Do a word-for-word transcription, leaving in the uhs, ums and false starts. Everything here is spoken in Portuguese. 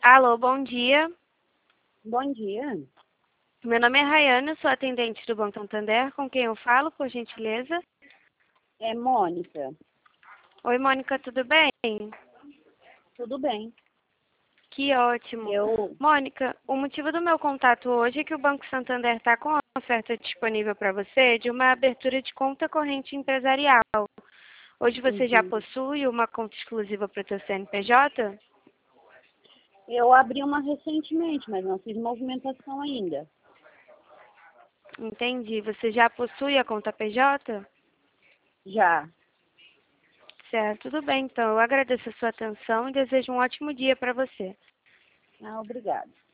Alô, bom dia. Bom dia. Meu nome é Rayane, eu sou atendente do Banco Santander. Com quem eu falo, por gentileza? É Mônica. Oi, Mônica, tudo bem? Tudo bem. Que ótimo. Eu, Mônica, o motivo do meu contato hoje é que o Banco Santander está com uma oferta disponível para você de uma abertura de conta corrente empresarial. Hoje você já uhum. possui uma conta exclusiva para o seu C N P J? eu abri uma recentemente, mas não fiz movimentação ainda. Entendi. Você já possui a conta P J? Já. Certo, tudo bem. Então, eu agradeço a sua atenção e desejo um ótimo dia para você. Ah, obrigada.